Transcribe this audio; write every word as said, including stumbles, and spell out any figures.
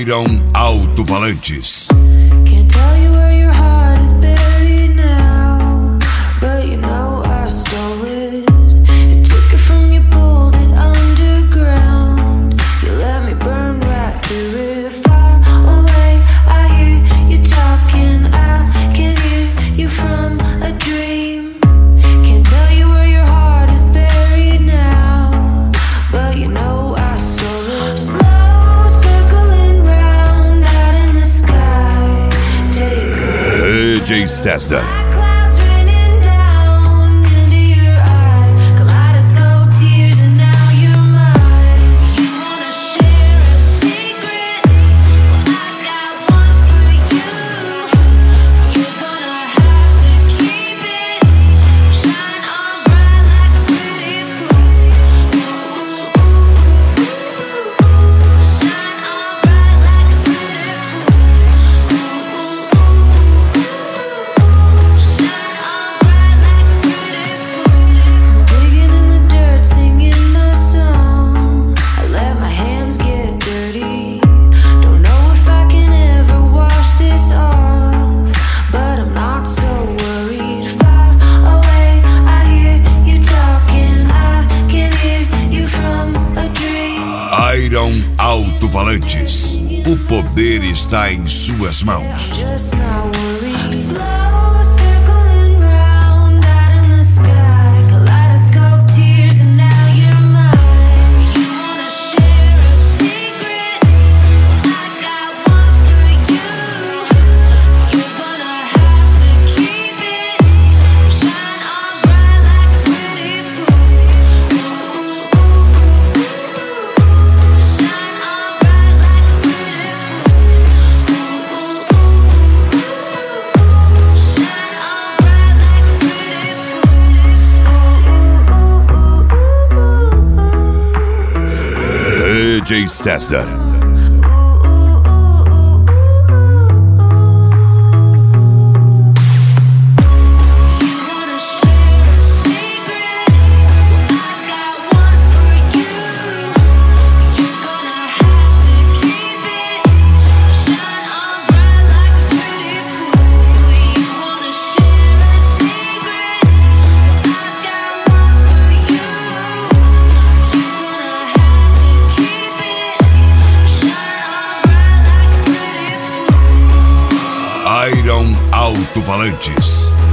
Iron Alto-Falantes. Can't tell you where your heart is buried now, but you know I stole it. You took it from you, pulled it underground. You let me burn right through it. Far away, I hear you talking. I can hear you from a dream. Can't tell you where your heart is buried now, but you know I stole it. Slow circling round out in the sky. Take a D J César. clouds raining down into your eyes. Kaleidoscope tears and now you're mine. You wanna share a secret? Well, I got one for you. You're gonna have to keep it. Shine on bright like a pretty fool. Ooh, ooh, ooh, ooh, ooh. Shine on bright like a pretty fool. Ooh, ooh, ooh, ooh, ooh. Shine on bright like a pretty fool. I'm digging in the dirt, singing my song. I let my hands get dirty. Don't know if I can ever wash this off, but I'm not so worried. Far away, I hear you talking. I can hear you from a dream. Iron Alto-Falantes. O poder está em suas mãos. Just not worried. Slow circling round out in the sky. Kaleidoscope tears and now you're mine. You wanna share a secret? Well, I got one for you. You're gonna have to keep it. Shine on bright like a pretty fool. Ooh, ooh, ooh, ooh, ooh. Shine on bright like a pretty fool. Ooh, ooh, ooh, ooh, ooh. Shine on bright like a pretty fool. D J César. You wanna share a secret? Well, I got one for you. You're gonna have to keep it. Shine on bright like a pretty fool. You wanna share a secret? Well, I got one for you. You're gonna have to keep it. Shine on bright like a pretty fool. Iron Alto-Falantes.